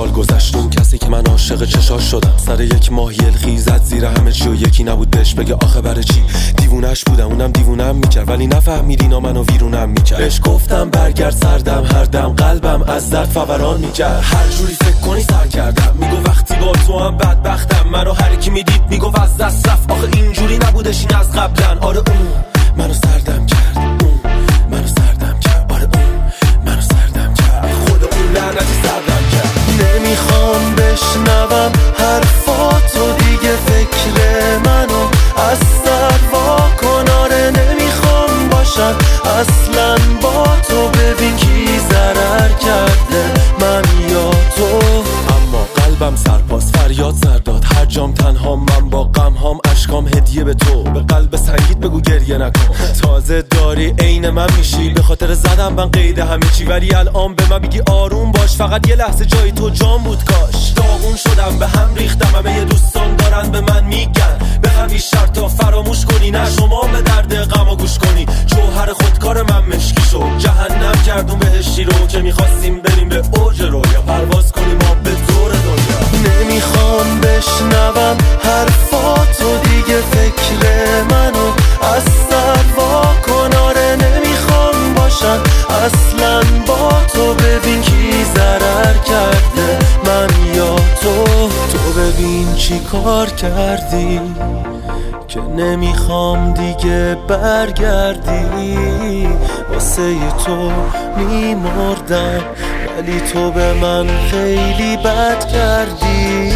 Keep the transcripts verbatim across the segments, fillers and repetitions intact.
سال گذشت، اون کسی که من عاشق چشاش شدم سر یک ماه یلخی زد زیر همه چی و یکی نبود بهش بگه آخه برای چی. دیوونش بودم اونم دیوونم میکرد ولی نفهمید اینا منو ویرونم میکرد. بهش گفتم برگرد سردم، هر دم قلبم از درد فوران میکرد. هر جوری فکر کنی سر کردم، میگو وقتی با تو هم بدبختم. منو هر کی میدید میگو از دست رفت، آخه اینجوری نبودش این از قبلن. آره اون منو سردم کرد، اون منو سردم کرد، آره اون منو سردم کرد، خود اون لعنتی سردم کرد. نمیخوام بشنوم حرفاتو دیگه، فکر منو از سر واکن. آره نمیخوام باشم اصلا با تو، ببین کی ضرر کرده من یا تو. اما قلبم سرپاس فریاد سر داد، هر جام تنها من با غم هام، اشکام هدیه به تو. به قلب سنگیت بگو گریه نکن، تازه داری عین من میشی. به خاطر زدم من قید همه چی، ولی الان به من بگی آروم باش. فقط یه لحظه جای تو جام بود کاش. داغون شدم به هم ریختم، همه یه دوستان دارن به من میگن بخوام این شرطا فراموش کنی. نه شما به درد غم گوش کنی، جوهر خودکار من مشکی شد. جهنم کردون بهشتی رو که میخواستیم بریم به اوج رویا، پرواز کنیم ما به دور دنیا. نمیخوام بشنوم حرفاتو دیگه، فکر منو از سر واکن. آره نمیخوام باشم اصلا با تو، ببین کی ضرر کرده من یا تو. تو ببین چی کار کردی که نمیخوام دیگه برگردی. واسه تو میمردم ولی تو به من خیلی بد کردی.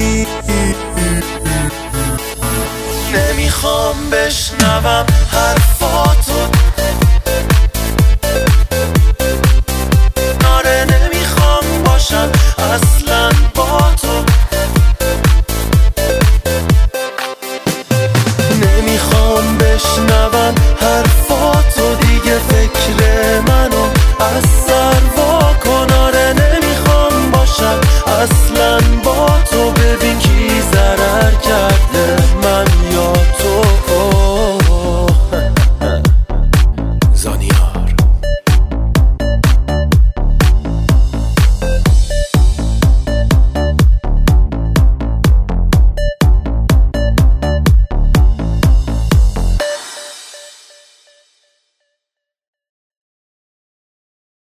نمیخوام بشنوم حرف